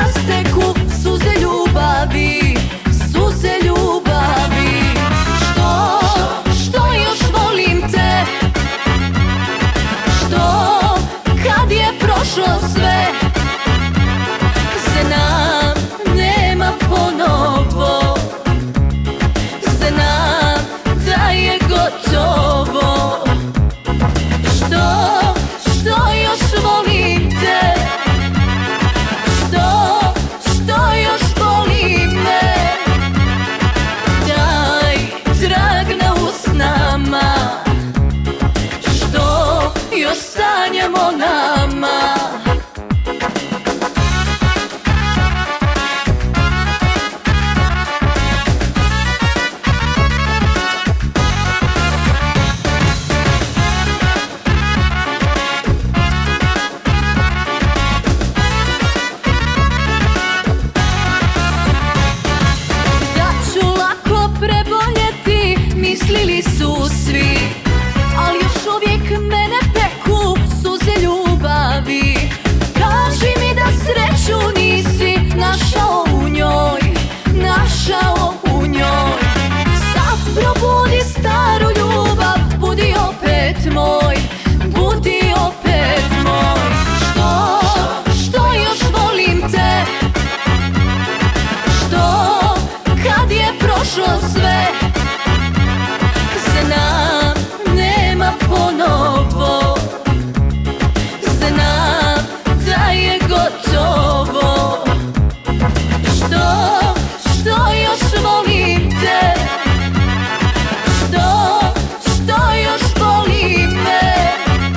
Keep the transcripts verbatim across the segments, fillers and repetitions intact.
rasteku suze ljubavi, suze ljubavi. Što, što još volim te, što kad je prošlo sve, znam nema ponovo, znam da je gotovo. Što, što još volim te, što, što još volim me, daj trag na usnama, što još sanjamo nama. Mislili su svi, ali još uvijek mene peku suze ljubavi. Kaži mi da sreću nisi našao u njoj, našao u njoj. Sad probudi staru ljubav, budi opet moj, budi opet moj. Što, što još volim te, što kad je prošlo sve, znam nema ponovo, znam da je gotovo. Što, što još volim te, što, što još volim me,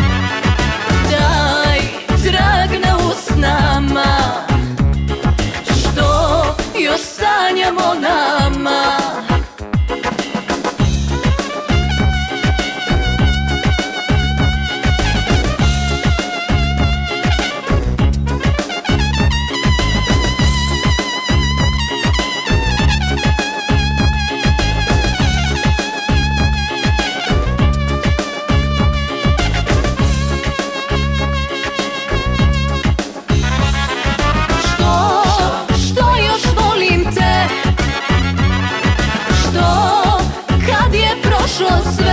daj trag na usnama, što još sanjamo nama. Prošlo sve.